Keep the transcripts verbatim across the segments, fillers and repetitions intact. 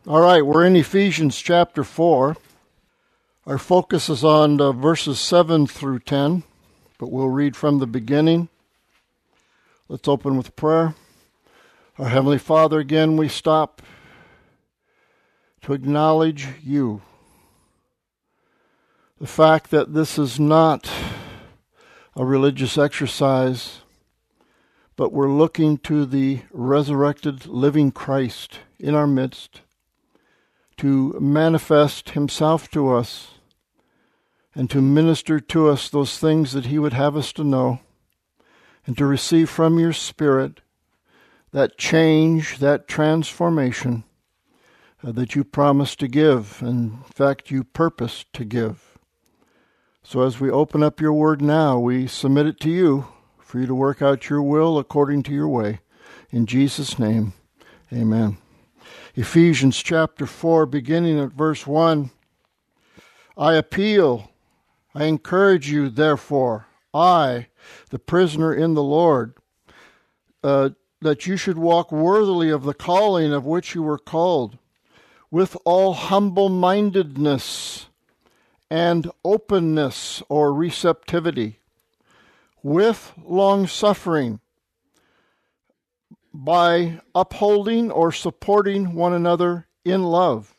All right, we're in Ephesians chapter four. Our focus is on uh, verses seven through ten, but we'll read from the beginning. Let's open with prayer. Our Heavenly Father, again we stop to acknowledge you. The fact that this is not a religious exercise, but we're looking to the resurrected living Christ in our midst to manifest himself to us and to minister to us those things that he would have us to know, and to receive from your Spirit that change, that transformation uh, that you promised to give, and in fact you purposed to give. So as we open up your word now, we submit it to you for you to work out your will according to your way. In Jesus' name, amen. Ephesians chapter four, beginning at verse one. I appeal, I encourage you, therefore, I, the prisoner in the Lord, uh, that you should walk worthily of the calling of which you were called, with all humble-mindedness and openness or receptivity, with long-suffering, by upholding or supporting one another in love,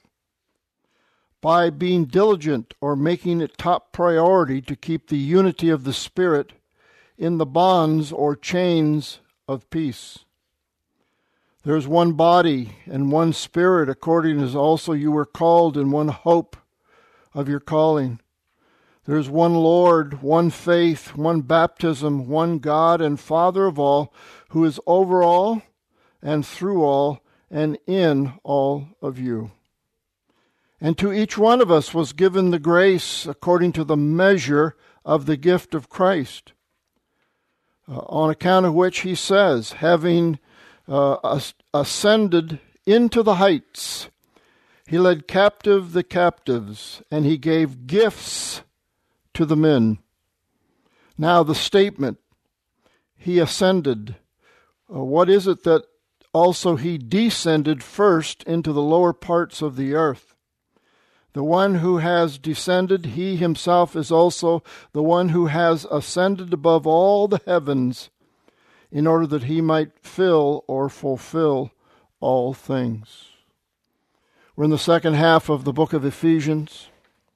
by being diligent or making it top priority to keep the unity of the Spirit in the bonds or chains of peace. There is one body and one Spirit, according as also you were called in one hope of your calling. There is one Lord, one faith, one baptism, one God and Father of all, who is over all and through all and in all of you. And to each one of us was given the grace according to the measure of the gift of Christ, uh, on account of which he says, having uh, ascended into the heights, he led captive the captives, and he gave gifts to the men. Now the statement, he ascended. Uh, what is it that also he descended first into the lower parts of the earth? The one who has descended, he himself is also the one who has ascended above all the heavens, in order that he might fill or fulfill all things. We're in the second half of the book of Ephesians.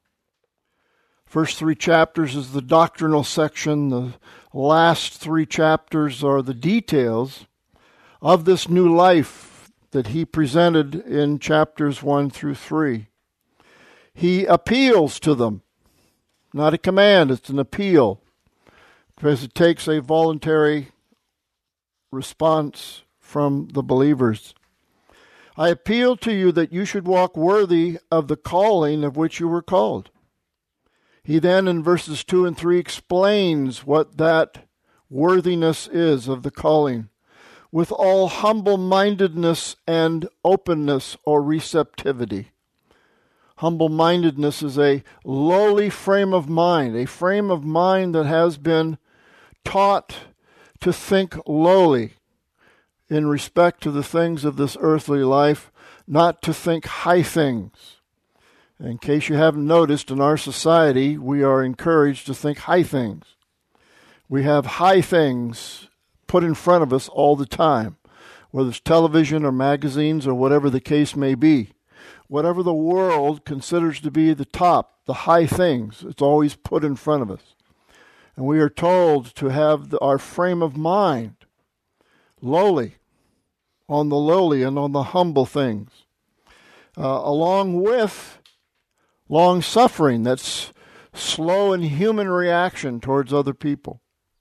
First three chapters is the doctrinal section. The last three chapters are the details of this new life that he presented in chapters one through three. He appeals to them. Not a command, it's an appeal, because it takes a voluntary response from the believers. I appeal to you that you should walk worthy of the calling of which you were called. He then, in verses two and three, explains what that worthiness is of the calling, with all humble-mindedness and openness or receptivity. Humble-mindedness is a lowly frame of mind, a frame of mind that has been taught to think lowly in respect to the things of this earthly life, not to think high things. In case you haven't noticed, in our society, we are encouraged to think high things. We have high things put in front of us all the time, whether it's television or magazines or whatever the case may be. Whatever the world considers to be the top, the high things, it's always put in front of us. And we are told to have the, our frame of mind lowly, on the lowly and on the humble things, uh, along with long-suffering, that's slow and human reaction towards other people.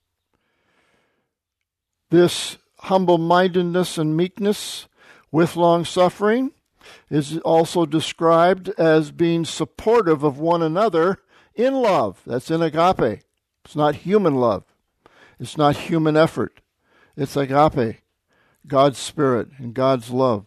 This humble-mindedness and meekness with long-suffering is also described as being supportive of one another in love. That's in agape. It's not human love. It's not human effort. It's agape, God's Spirit and God's love.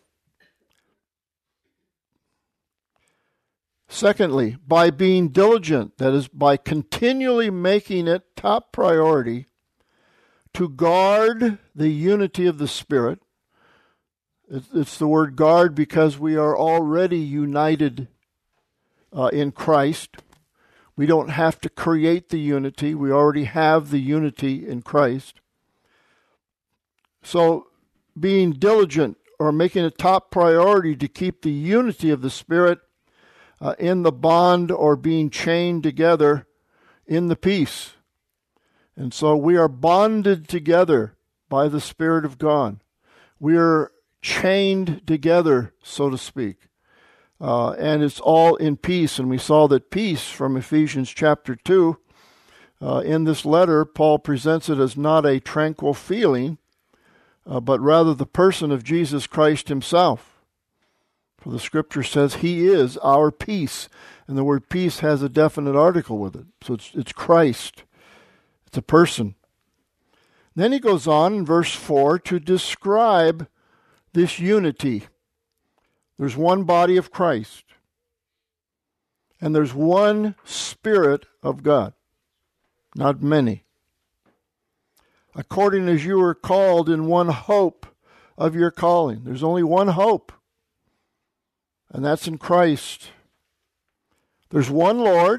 Secondly, by being diligent, that is, by continually making it top priority to guard the unity of the Spirit. It's, it's the word guard because we are already united uh, in Christ. We don't have to create the unity. We already have the unity in Christ. So being diligent or making a top priority to keep the unity of the Spirit uh, in the bond or being chained together in the peace. And so we are bonded together by the Spirit of God. We are chained together, so to speak. Uh, and it's all in peace. And we saw that peace from Ephesians chapter two. Uh, in this letter, Paul presents it as not a tranquil feeling, uh, but rather the person of Jesus Christ himself. For the scripture says he is our peace. And the word peace has a definite article with it. So it's, it's Christ. It's a person. Then he goes on in verse four to describe this unity. There's one body of Christ. And there's one Spirit of God. Not many. According as you are called in one hope of your calling. There's only one hope. And that's in Christ. There's one Lord.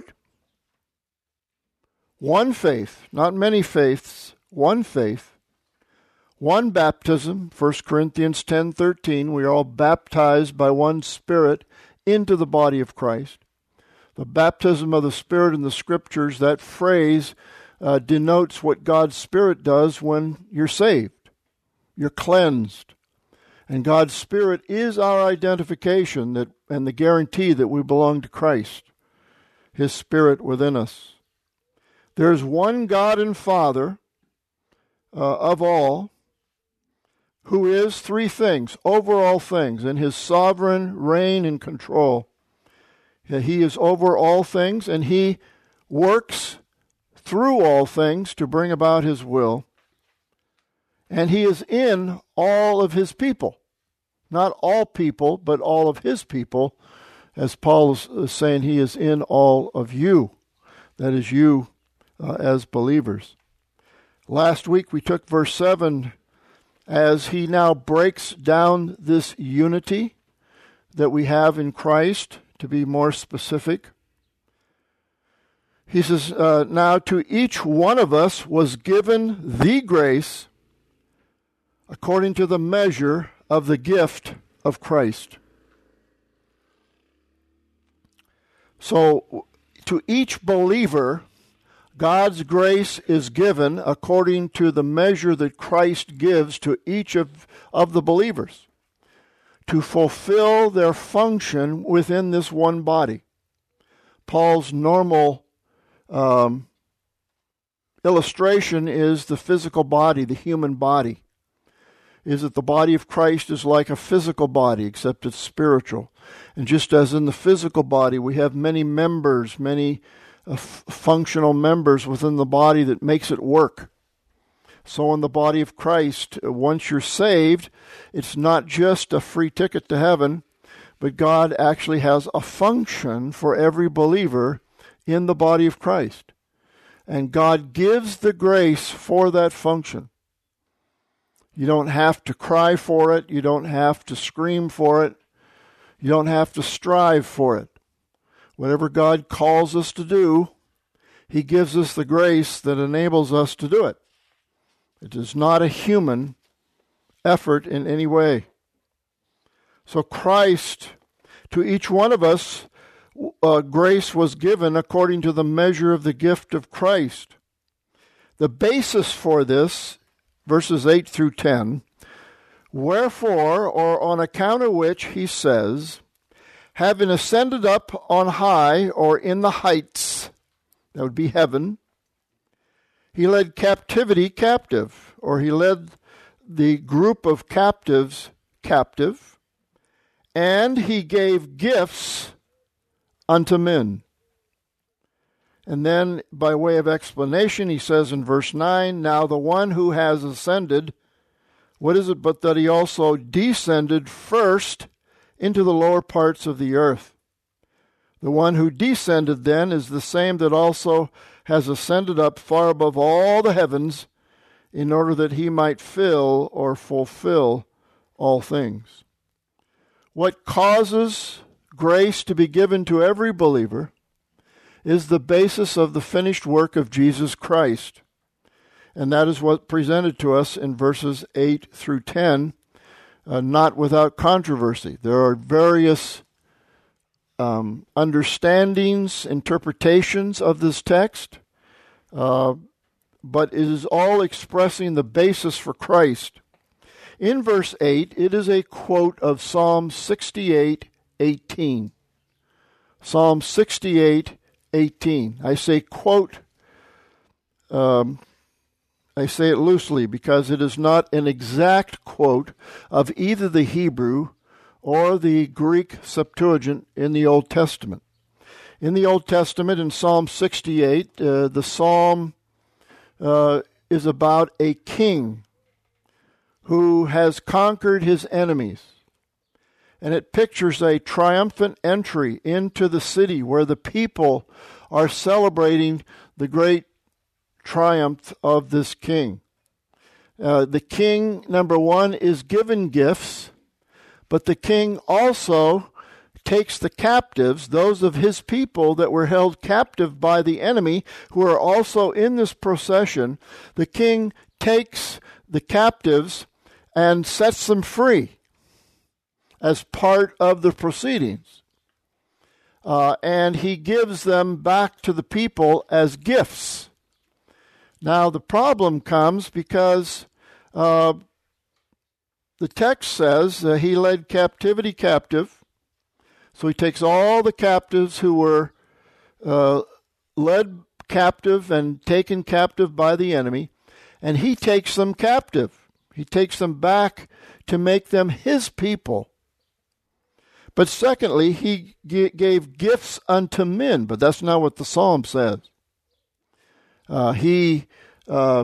One faith. Not many faiths. One faith. One baptism, First Corinthians ten thirteen, we are all baptized by one Spirit into the body of Christ. The baptism of the Spirit in the Scriptures, that phrase uh, denotes what God's Spirit does when you're saved. You're cleansed. And God's Spirit is our identification that, and the guarantee that we belong to Christ, His Spirit within us. There's one God and Father uh, of all, who is three things, over all things, in his sovereign reign and control. He is over all things, and he works through all things to bring about his will. And he is in all of his people. Not all people, but all of his people. As Paul is saying, he is in all of you. That is you uh, as believers. Last week we took verse seven as he now breaks down this unity that we have in Christ, to be more specific. He says, uh, now to each one of us was given the grace according to the measure of the gift of Christ. So to each believer, God's grace is given according to the measure that Christ gives to each of, of the believers to fulfill their function within this one body. Paul's normal um, illustration is the physical body, the human body. Is that the body of Christ is like a physical body, except it's spiritual. And just as in the physical body, we have many members, many uh, f- functional members within the body that makes it work. So in the body of Christ, once you're saved, it's not just a free ticket to heaven, but God actually has a function for every believer in the body of Christ. And God gives the grace for that function. You don't have to cry for it. You don't have to scream for it. You don't have to strive for it. Whatever God calls us to do, He gives us the grace that enables us to do it. It is not a human effort in any way. So Christ, to each one of us, uh, grace was given according to the measure of the gift of Christ. The basis for this, verses eight through ten, wherefore, or on account of which, he says, having ascended up on high, or in the heights, that would be heaven, he led captivity captive, or he led the group of captives captive, and he gave gifts unto men. And then, by way of explanation, he says in verse nine, now the one who has ascended, what is it but that he also descended first into the lower parts of the earth? The one who descended then is the same that also has ascended up far above all the heavens, in order that he might fill or fulfill all things. What causes grace to be given to every believer is the basis of the finished work of Jesus Christ. And that is what presented to us in verses eight through ten, uh, not without controversy. There are various um, understandings, interpretations of this text, uh, but it is all expressing the basis for Christ. In verse eight, it is a quote of Psalm sixty-eight eighteen. Psalm sixty-eight eighteen. I say quote, um, I say it loosely because it is not an exact quote of either the Hebrew or the Greek Septuagint in the Old Testament. In the Old Testament, in Psalm sixty-eight, uh, the psalm uh, is about a king who has conquered his enemies. And it pictures a triumphant entry into the city where the people are celebrating the great triumph of this king. Uh, the king, number one, is given gifts, but the king also takes the captives, those of his people that were held captive by the enemy, who are also in this procession. The king takes the captives and sets them free as part of the proceedings. Uh, and he gives them back to the people as gifts. Now, the problem comes because uh, the text says uh, he led captivity captive. So he takes all the captives who were uh, led captive and taken captive by the enemy, and he takes them captive. He takes them back to make them his people. But secondly, he g- gave gifts unto men, but that's not what the psalm says. Uh, he uh,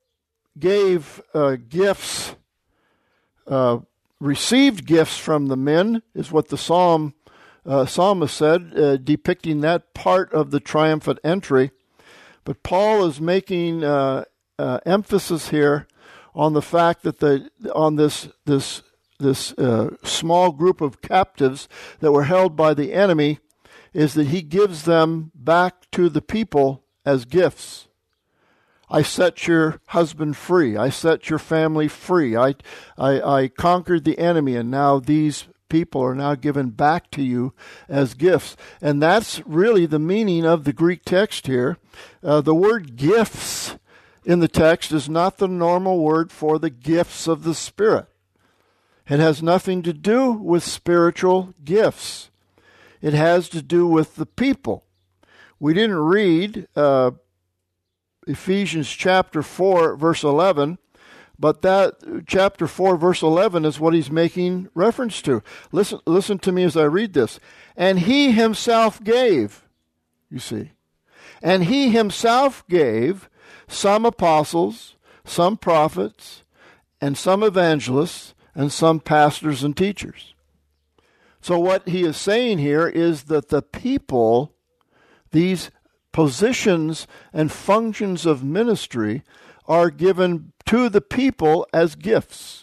gave uh, gifts, uh, received gifts from the men, is what the psalm uh, psalmist said, uh, depicting that part of the triumphant entry. But Paul is making uh, uh, emphasis here on the fact that the on this this this uh, small group of captives that were held by the enemy, is that he gives them back to the people as gifts. I set your husband free. I set your family free. I, I, I conquered the enemy, and now these people are now given back to you as gifts. And that's really the meaning of the Greek text here. Uh, the word gifts in the text is not the normal word for the gifts of the Spirit. It has nothing to do with spiritual gifts. It has to do with the people. We didn't read uh, Ephesians chapter four, verse eleven, but that chapter four, verse eleven is what he's making reference to. Listen, listen to me as I read this. And he himself gave, you see, and he himself gave some apostles, some prophets, and some evangelists, and some pastors and teachers. So what he is saying here is that the people, these positions and functions of ministry, are given to the people as gifts.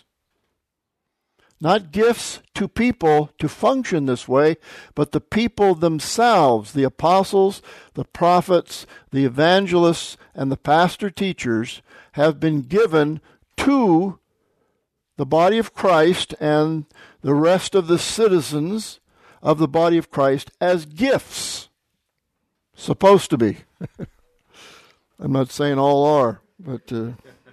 Not gifts to people to function this way, but the people themselves, the apostles, the prophets, the evangelists, and the pastor teachers, have been given to the body of Christ and the rest of the citizens of the body of Christ as gifts. Supposed to be. I'm not saying all are, but uh,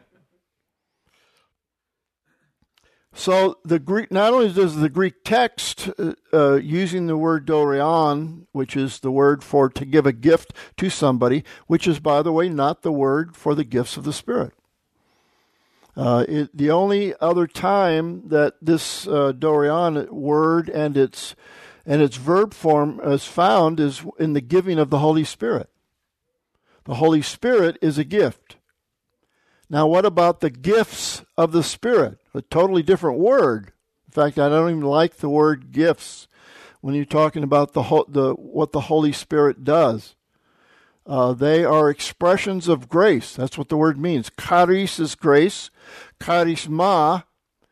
so the Greek. Not only does the Greek text uh, uh, using the word doreon, which is the word for to give a gift to somebody, which is, by the way, not the word for the gifts of the Spirit. Uh, it, the only other time that this uh, doreon word and its and its verb form is found is in the giving of the Holy Spirit. The Holy Spirit is a gift. Now, what about the gifts of the Spirit? A totally different word. In fact, I don't even like the word gifts when you're talking about the the what the Holy Spirit does. Uh, they are expressions of grace. That's what the word means. Charis is grace. Charisma,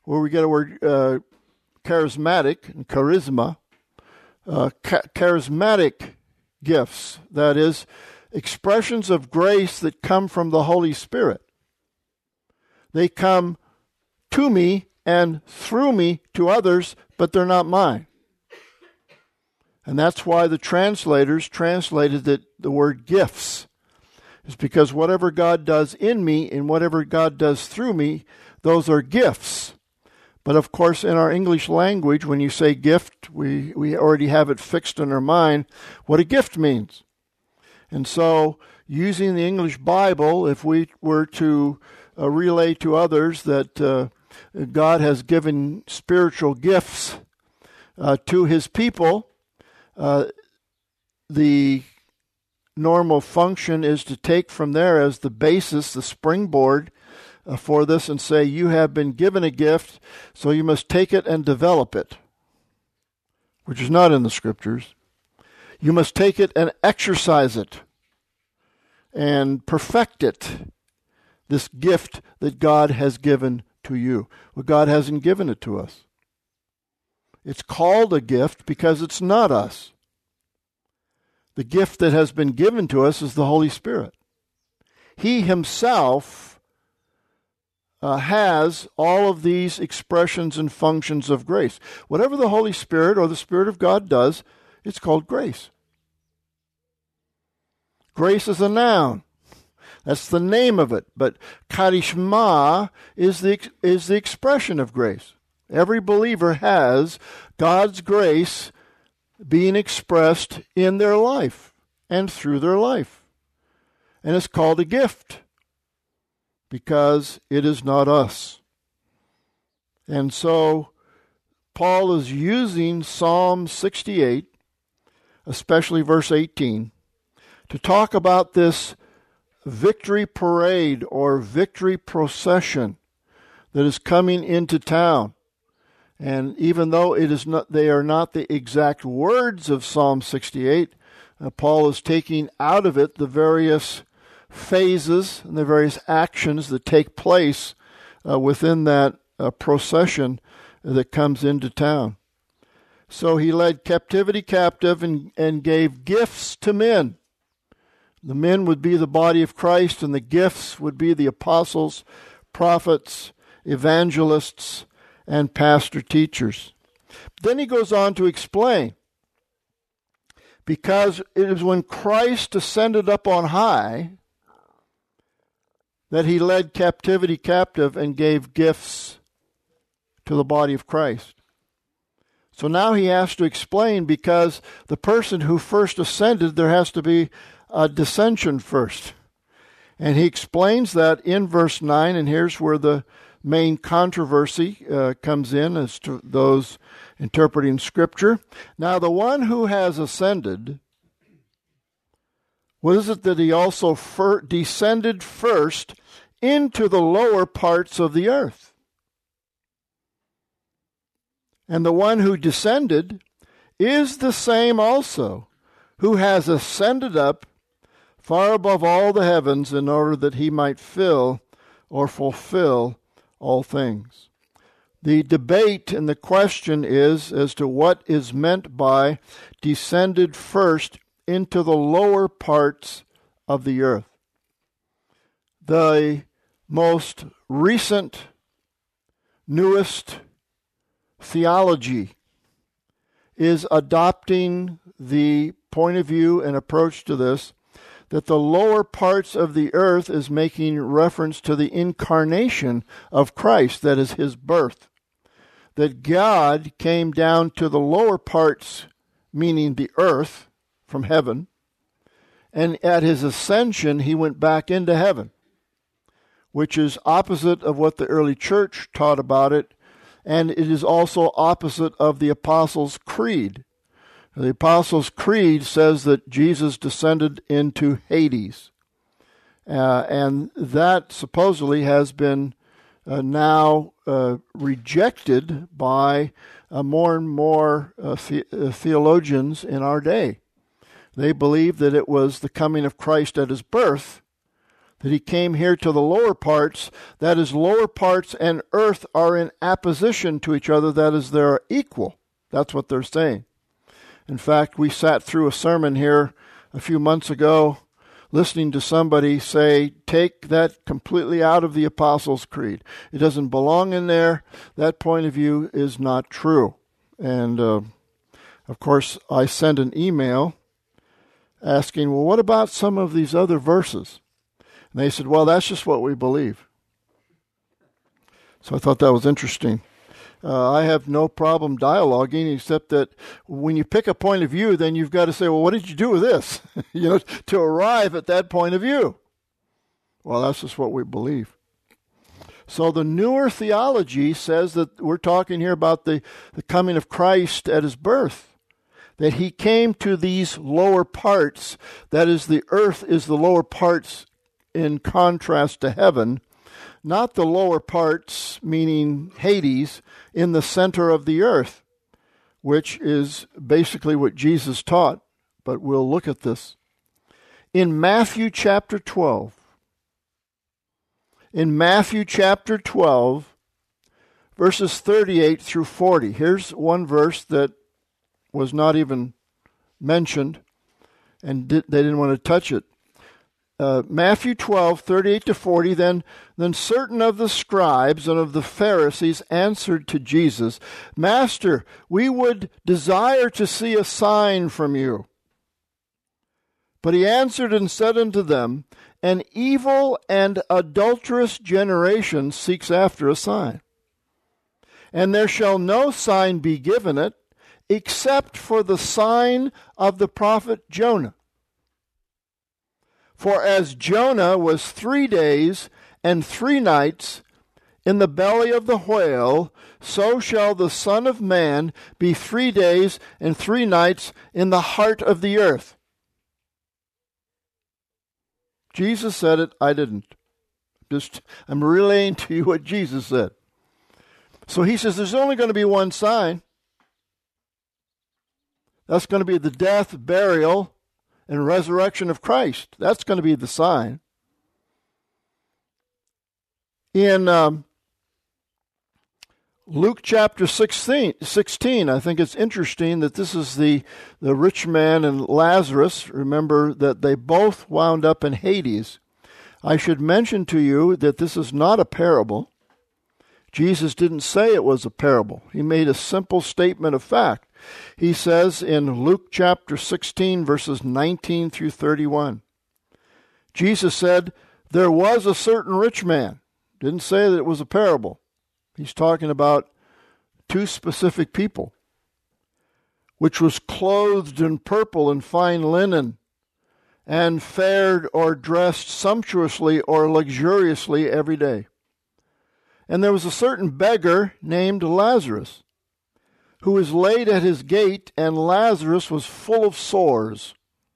where we get a word uh, charismatic and charisma, uh, cha- charismatic gifts, that is, expressions of grace that come from the Holy Spirit. They come to me and through me to others, but they're not mine. And that's why the translators translated it, the word gifts. It's because whatever God does in me and whatever God does through me, those are gifts. But of course, in our English language, when you say gift, we, we already have it fixed in our mind what a gift means. And so, using the English Bible, if we were to uh, relay to others that uh, God has given spiritual gifts uh, to his people, uh, the normal function is to take from there as the basis, the springboard uh, for this, and say, you have been given a gift, so you must take it and develop it, which is not in the Scriptures. You must take it and exercise it and perfect it, this gift that God has given to you. Well, God hasn't given it to us. It's called a gift because it's not us. The gift that has been given to us is the Holy Spirit. He himself uh, has all of these expressions and functions of grace. Whatever the Holy Spirit or the Spirit of God does, it's called grace. Grace is a noun. That's the name of it. But charisma is the, is the expression of grace. Every believer has God's grace being expressed in their life and through their life. And it's called a gift because it is not us. And so Paul is using Psalm sixty-eight, especially verse eighteen, to talk about this victory parade or victory procession that is coming into town. And even though it is not, they are not the exact words of Psalm sixty-eight, uh, Paul is taking out of it the various phases and the various actions that take place uh, within that uh, procession that comes into town. So he led captivity captive and, and gave gifts to men. The men would be the body of Christ, and the gifts would be the apostles, prophets, evangelists, and pastor teachers. Then he goes on to explain, because it is when Christ ascended up on high that he led captivity captive and gave gifts to the body of Christ. So now he has to explain, because the person who first ascended, there has to be a descension first. And he explains that in verse nine, and here's where the main controversy uh, comes in as to those interpreting Scripture. Now, the one who has ascended, what is it that he also fir- descended first into the lower parts of the earth? And the one who descended is the same also, who has ascended up far above all the heavens in order that he might fill or fulfill all things. The debate and the question is as to what is meant by descended first into the lower parts of the earth. The most recent, newest theology is adopting the point of view and approach to this, that the lower parts of the earth is making reference to the incarnation of Christ, that is his birth. That God came down to the lower parts, meaning the earth, from heaven, and at his ascension he went back into heaven, which is opposite of what the early church taught about it, and it is also opposite of the Apostles' Creed. The Apostles' Creed says that Jesus descended into Hades. Uh, and that supposedly has been uh, now uh, rejected by uh, more and more uh, the- uh, theologians in our day. They believe that it was the coming of Christ at his birth that he came here to the lower parts, that is, lower parts and earth are in opposition to each other, that is, they're equal. That's what they're saying. In fact, we sat through a sermon here a few months ago, listening to somebody say, take that completely out of the Apostles' Creed. It doesn't belong in there. That point of view is not true. And, uh, of course, I sent an email asking, well, what about some of these other verses? And they said, well, that's just what we believe. So I thought that was interesting. Uh, I have no problem dialoguing, except that when you pick a point of view, then you've got to say, well, what did you do with this? you know, to arrive at that point of view. Well, that's just what we believe. So the newer theology says that we're talking here about the, the coming of Christ at his birth, that he came to these lower parts, that is, the earth is the lower parts in contrast to heaven, not the lower parts, meaning Hades, in the center of the earth, which is basically what Jesus taught, but we'll look at this. In Matthew chapter twelve, in Matthew chapter twelve, verses thirty-eight through forty, here's one verse that was not even mentioned, and did, they didn't want to touch it. Uh, Matthew twelve, thirty-eight to forty, then, then certain of the scribes and of the Pharisees answered to Jesus, Master, we would desire to see a sign from you. But he answered and said unto them, An evil and adulterous generation seeks after a sign. And there shall no sign be given it, except for the sign of the prophet Jonah. For as Jonah was three days and three nights in the belly of the whale, so shall the Son of Man be three days and three nights in the heart of the earth. Jesus said it, I didn't. Just I'm relaying to you what Jesus said. So he says there's only going to be one sign. That's going to be the death, burial, and resurrection of Christ. That's going to be the sign. In um, Luke chapter sixteen, sixteen, I think it's interesting that this is the, the rich man and Lazarus. Remember that they both wound up in Hades. I should mention to you that this is not a parable. Jesus didn't say it was a parable. He made a simple statement of fact. He says in Luke chapter sixteen, verses nineteen through thirty-one, Jesus said, there was a certain rich man. Didn't say that it was a parable. He's talking about two specific people, which was clothed in purple and fine linen, and fared or dressed sumptuously or luxuriously every day. And there was a certain beggar named Lazarus, who was laid at his gate, and Lazarus was full of sores,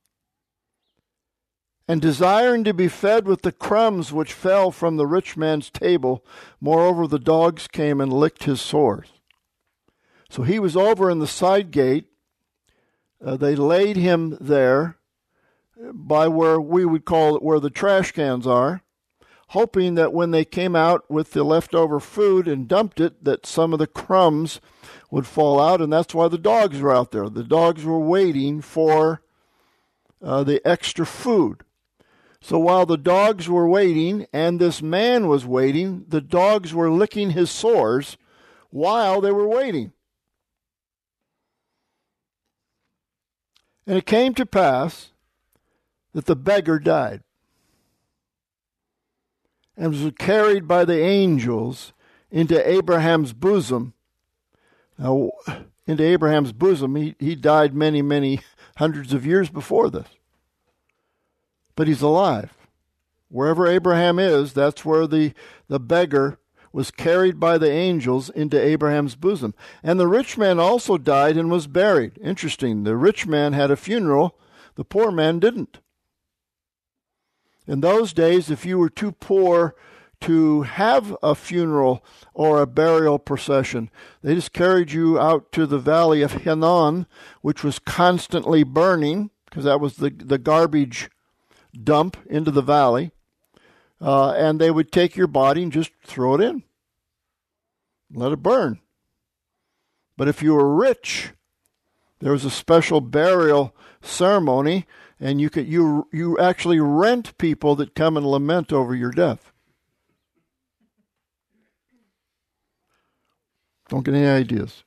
and desiring to be fed with the crumbs which fell from the rich man's table. Moreover, the dogs came and licked his sores. So he was over in the side gate. Uh, they laid him there by where we would call it where the trash cans are, hoping that when they came out with the leftover food and dumped it, that some of the crumbs would fall out, and that's why the dogs were out there. The dogs were waiting for uh, the extra food. So while the dogs were waiting and this man was waiting, the dogs were licking his sores while they were waiting. And it came to pass that the beggar died and was carried by the angels into Abraham's bosom. Now, into Abraham's bosom, he, he died many, many hundreds of years before this. But he's alive. Wherever Abraham is, that's where the, the beggar was carried by the angels into Abraham's bosom. And the rich man also died and was buried. Interesting. The rich man had a funeral. The poor man didn't. In those days, if you were too poor to have a funeral or a burial procession, they just carried you out to the valley of Hinnom, which was constantly burning, because that was the, the garbage dump into the valley. uh, and they would take your body and just throw it in. Let it burn. But if you were rich, there was a special burial ceremony, and you could you you actually rent people that come and lament over your death. Don't get any ideas.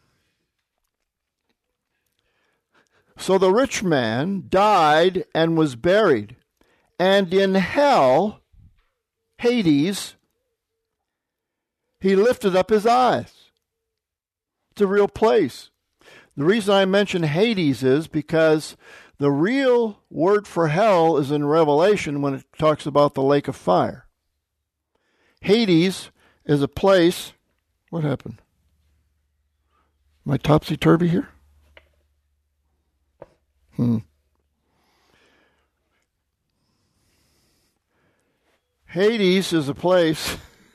So the rich man died and was buried, and in hell, Hades, he lifted up his eyes. It's a real place. The reason I mention Hades is because the real word for hell is in Revelation when it talks about the lake of fire. Hades is a place. What happened? Am I topsy-turvy here? Hmm. Hades is a place.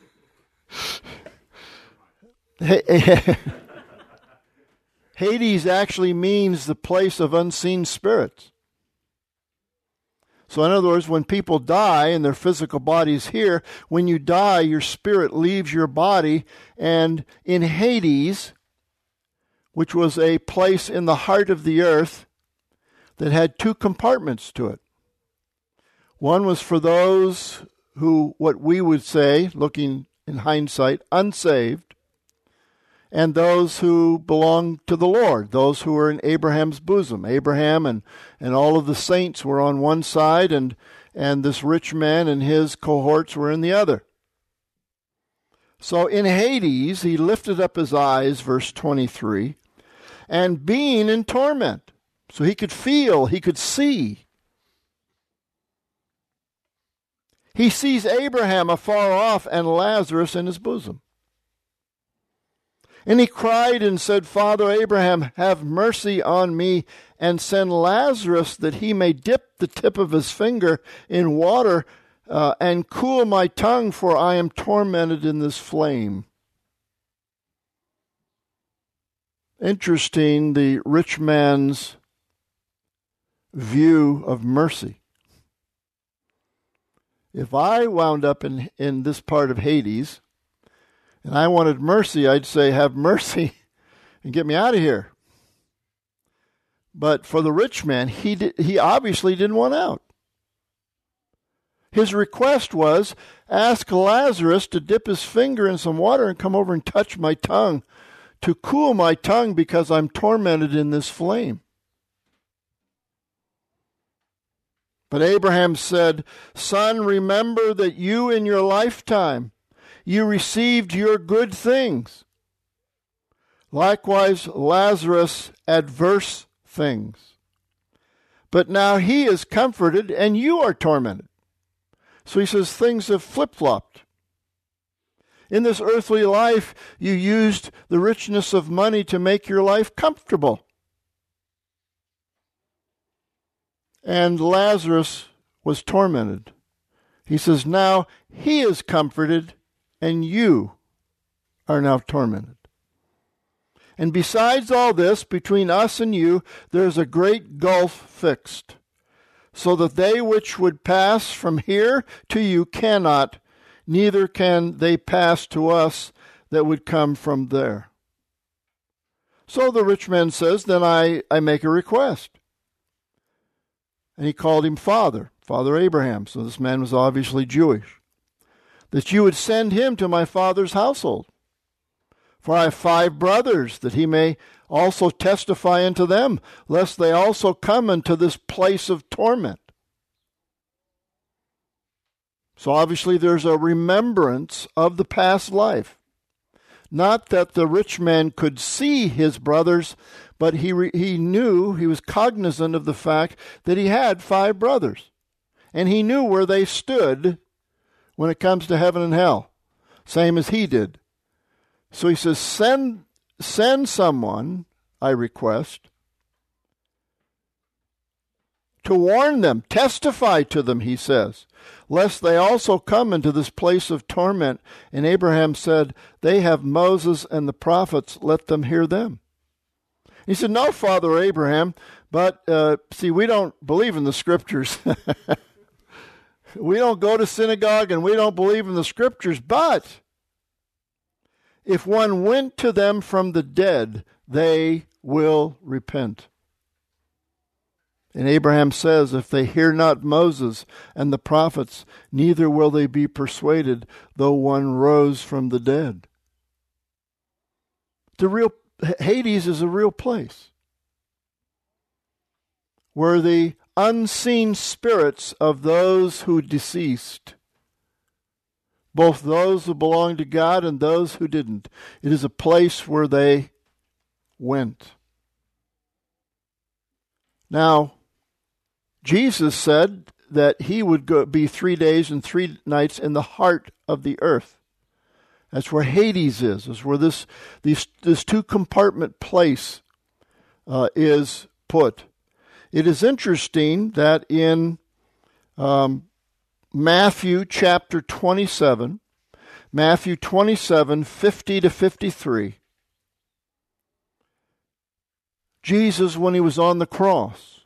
Hades actually means the place of unseen spirits. So in other words, when people die and their physical body's here, when you die, your spirit leaves your body, and in Hades, which was a place in the heart of the earth that had two compartments to it. One was for those who, what we would say, looking in hindsight, unsaved, and those who belonged to the Lord, those who were in Abraham's bosom. Abraham and, and all of the saints were on one side, and, and this rich man and his cohorts were in the other. So in Hades, he lifted up his eyes, verse twenty-three, and being in torment. So he could feel, he could see. He sees Abraham afar off and Lazarus in his bosom. And he cried and said, Father Abraham, have mercy on me, and send Lazarus that he may dip the tip of his finger in water uh, and cool my tongue, for I am tormented in this flame. Interesting, the rich man's view of mercy. If I wound up in, in this part of Hades, and I wanted mercy, I'd say, have mercy and get me out of here. But for the rich man, he did, he obviously didn't want out. His request was, ask Lazarus to dip his finger in some water and come over and touch my tongue, to cool my tongue because I'm tormented in this flame. But Abraham said, Son, remember that you in your lifetime you received your good things. Likewise, Lazarus adverse things. But now he is comforted and you are tormented. So he says things have flip-flopped. In this earthly life, you used the richness of money to make your life comfortable. And Lazarus was tormented. He says, now he is comforted and you are now tormented. And besides all this, between us and you, there is a great gulf fixed, so that they which would pass from here to you cannot, neither can they pass to us that would come from there. So the rich man says, then I, I make a request. And he called him Father, Father Abraham. So this man was obviously Jewish. That you would send him to my father's household. For I have five brothers, that he may also testify unto them, lest they also come into this place of torment. So obviously there's a remembrance of the past life. Not that the rich man could see his brothers, but he re- he knew, he was cognizant of the fact that he had five brothers. And he knew where they stood when it comes to heaven and hell, same as he did. So he says, send, send someone, I request, to warn them, testify to them, he says, lest they also come into this place of torment. And Abraham said, they have Moses and the prophets, let them hear them. He said, no, Father Abraham, but uh, see, we don't believe in the scriptures. we don't go to synagogue and we don't believe in the scriptures, but if one went to them from the dead, they will repent. And Abraham says, if they hear not Moses and the prophets, neither will they be persuaded, though one rose from the dead. The real Hades is a real place where the unseen spirits of those who deceased, both those who belonged to God and those who didn't, it is a place where they went. Now, Jesus said that he would go, be three days and three nights in the heart of the earth. That's where Hades is. Is where this these, this two-compartment place uh, is put. It is interesting that in um, Matthew chapter twenty-seven, Matthew twenty-seven, fifty to fifty-three, Jesus, when he was on the cross,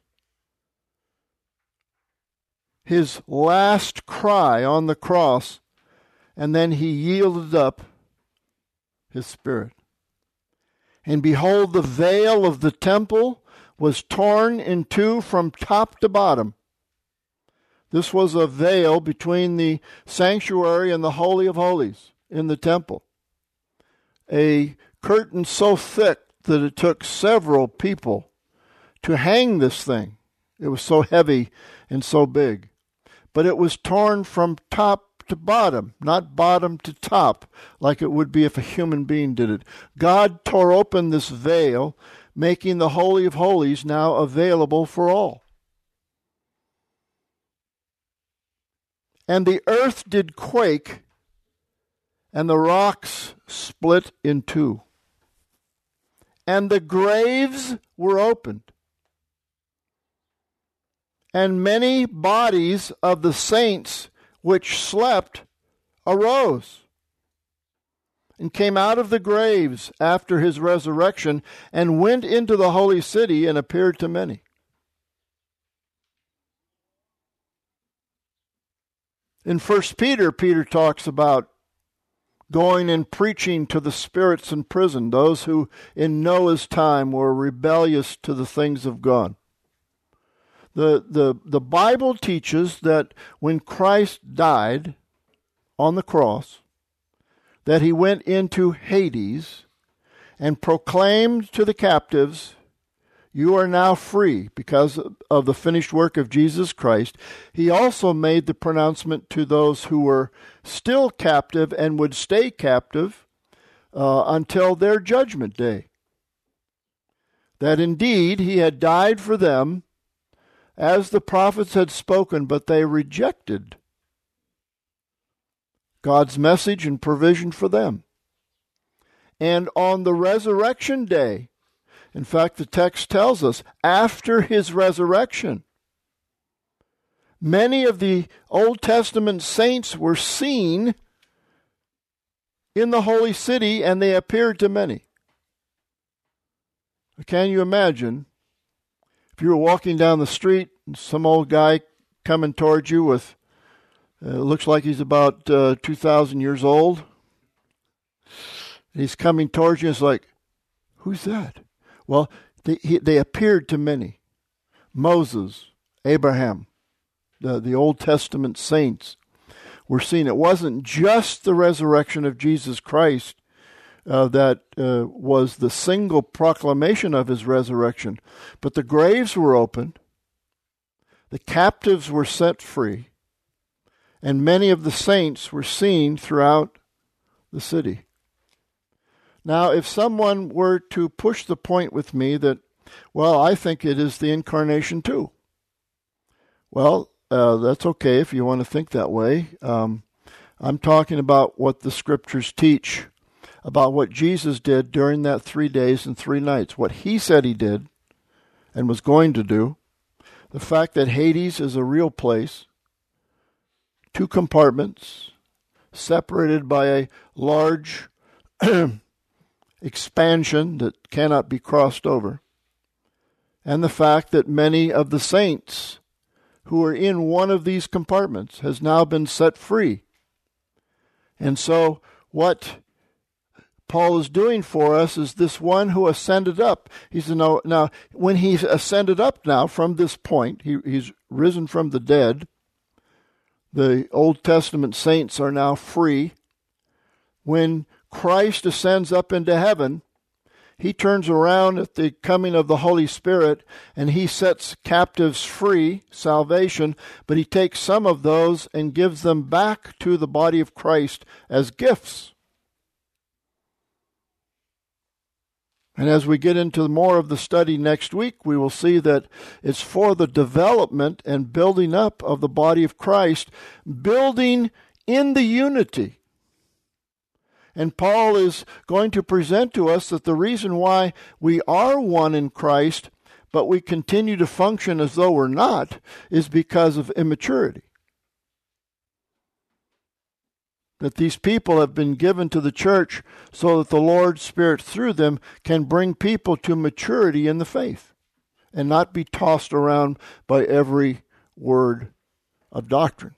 his last cry on the cross, and then he yielded up his spirit. And behold, the veil of the temple was torn in two from top to bottom. This was a veil between the sanctuary and the Holy of Holies in the temple. A curtain so thick that it took several people to hang this thing. It was so heavy and so big. But it was torn from top to bottom, not bottom to top, like it would be if a human being did it. God tore open this veil, making the Holy of Holies now available for all. And the earth did quake, and the rocks split in two. And the graves were opened. And many bodies of the saints which slept arose and came out of the graves after his resurrection and went into the holy city and appeared to many. In First Peter, Peter talks about going and preaching to the spirits in prison, those who in Noah's time were rebellious to the things of God. The, the, the Bible teaches that when Christ died on the cross, that he went into Hades and proclaimed to the captives, you are now free because of the finished work of Jesus Christ. He also made the pronouncement to those who were still captive and would stay captive uh, until their judgment day, that indeed he had died for them as the prophets had spoken, but they rejected God's message and provision for them. And on the resurrection day, in fact, the text tells us, after his resurrection, many of the Old Testament saints were seen in the holy city, and they appeared to many. Can you imagine if you were walking down the street and some old guy coming towards you with, uh, looks like he's about uh, two thousand years old. He's coming towards you, it's like, who's that? Well, they, he, they appeared to many. Moses, Abraham, the, the Old Testament saints were seen. It wasn't just the resurrection of Jesus Christ uh, that uh, was the single proclamation of his resurrection, but the graves were opened, the captives were set free, and many of the saints were seen throughout the city. Now, if someone were to push the point with me that, well, I think it is the incarnation too. Well, uh, that's okay if you want to think that way. Um, I'm talking about what the scriptures teach about what Jesus did during that three days and three nights, what he said he did and was going to do, the fact that Hades is a real place, two compartments, separated by a large expansion that cannot be crossed over, and the fact that many of the saints who are in one of these compartments has now been set free. And so what Paul is doing for us is this one who ascended up. He's now, now when he's ascended up now from this point, he, he's risen from the dead. The Old Testament saints are now free. When Christ ascends up into heaven, he turns around at the coming of the Holy Spirit and he sets captives free, salvation, but he takes some of those and gives them back to the body of Christ as gifts. And as we get into more of the study next week, we will see that it's for the development and building up of the body of Christ, building in the unity. And Paul is going to present to us that the reason why we are one in Christ, but we continue to function as though we're not, is because of immaturity. That these people have been given to the church so that the Lord's Spirit through them can bring people to maturity in the faith and not be tossed around by every word of doctrine.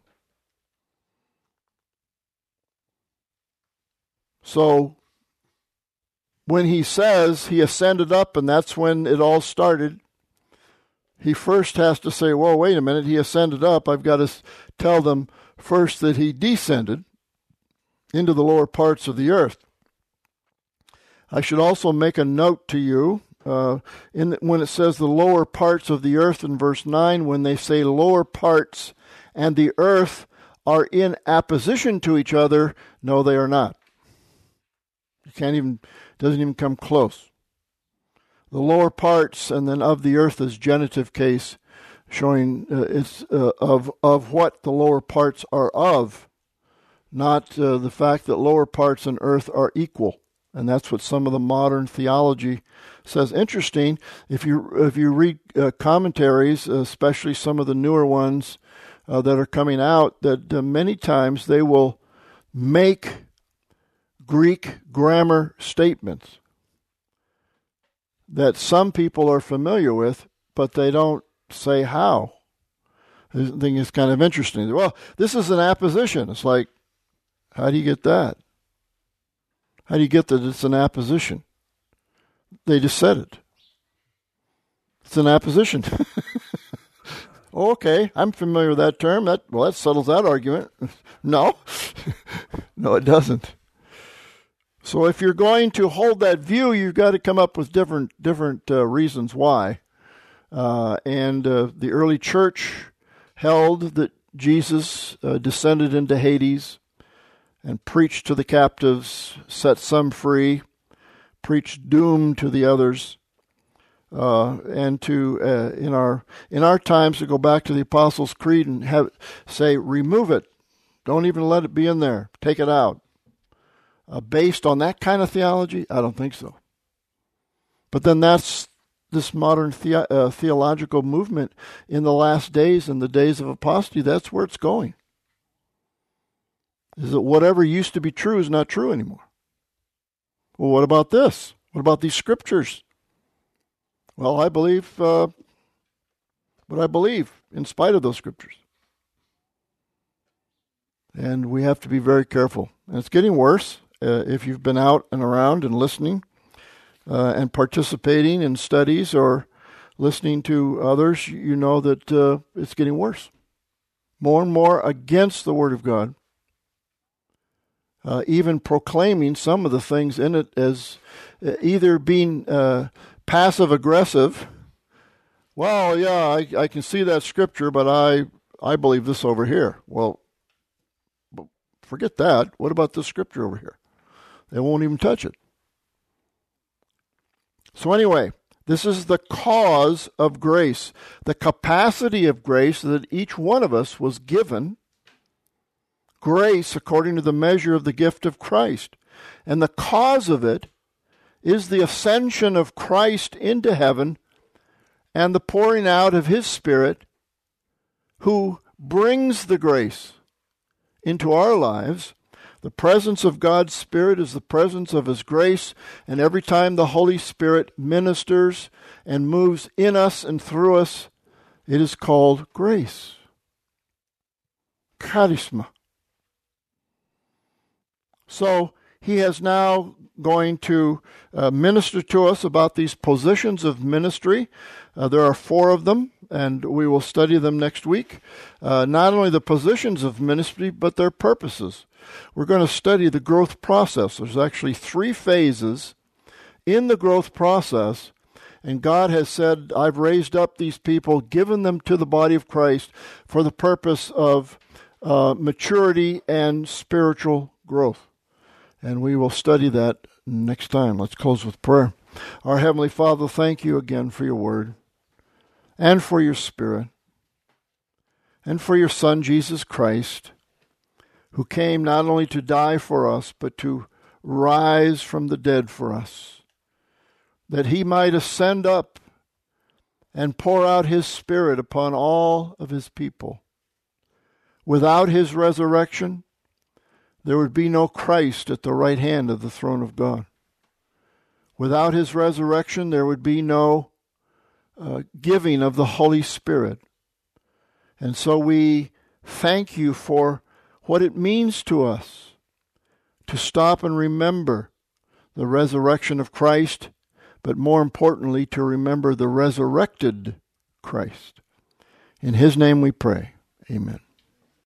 So when he says he ascended up, and that's when it all started, he first has to say, well, wait a minute, he ascended up. I've got to tell them first that he descended into the lower parts of the earth. I should also make a note to you, uh, in the, when it says the lower parts of the earth in verse nine, when they say lower parts and the earth are in apposition to each other, no, they are not. You can't even, doesn't even come close. The lower parts and then of the earth is genitive case, showing uh, it's uh, of of what the lower parts are of, not uh, the fact that lower parts and earth are equal. And that's what some of the modern theology says. Interesting, if you if you read uh, commentaries, especially some of the newer ones uh, that are coming out, that uh, many times they will make Greek grammar statements that some people are familiar with, but they don't say how. I think it's kind of interesting. Well, this is an apposition. It's like, how do you get that? How do you get that it's an apposition? They just said it. It's an apposition. Okay, I'm familiar with that term. That well, that settles that argument. No, no, it doesn't. So if you're going to hold that view, you've got to come up with different different uh, reasons why. Uh, and uh, the early church held that Jesus uh, descended into Hades and preached to the captives, set some free, preached doom to the others, uh, and to uh, in our in our times to go back to the Apostles' Creed and have say, remove it, don't even let it be in there, take it out. Uh, based on that kind of theology, I don't think so. But then that's this modern the- uh, theological movement in the last days and the days of apostasy. That's where it's going. Is that whatever used to be true is not true anymore. Well, what about this? What about these scriptures? Well, I believe uh, what I believe in spite of those scriptures. And we have to be very careful. And it's getting worse. Uh, if you've been out and around and listening uh, and participating in studies or listening to others, you know that uh, it's getting worse. More and more against the Word of God. Uh, even proclaiming some of the things in it as uh, either being uh, passive-aggressive. Well, yeah, I, I can see that scripture, but I, I believe this over here. Well, forget that. What about this scripture over here? They won't even touch it. So anyway, this is the cause of grace, the capacity of grace that each one of us was given, grace according to the measure of the gift of Christ. And the cause of it is the ascension of Christ into heaven and the pouring out of His Spirit, who brings the grace into our lives. The presence of God's Spirit is the presence of His grace, and every time the Holy Spirit ministers and moves in us and through us, it is called grace. charisma. So he is now going to uh, minister to us about these positions of ministry. Uh, there are four of them, and we will study them next week. Uh, not only the positions of ministry, but their purposes. We're going to study the growth process. There's actually three phases in the growth process, and God has said, I've raised up these people, given them to the body of Christ for the purpose of uh, maturity and spiritual growth. And we will study that next time. Let's close with prayer. Our Heavenly Father, thank you again for your word and for your Spirit and for your Son, Jesus Christ, who came not only to die for us, but to rise from the dead for us, that he might ascend up and pour out his Spirit upon all of his people. Without his resurrection, there would be no Christ at the right hand of the throne of God. Without his resurrection, there would be no uh, giving of the Holy Spirit. And so we thank you for what it means to us to stop and remember the resurrection of Christ, but more importantly, to remember the resurrected Christ. In his name we pray. Amen.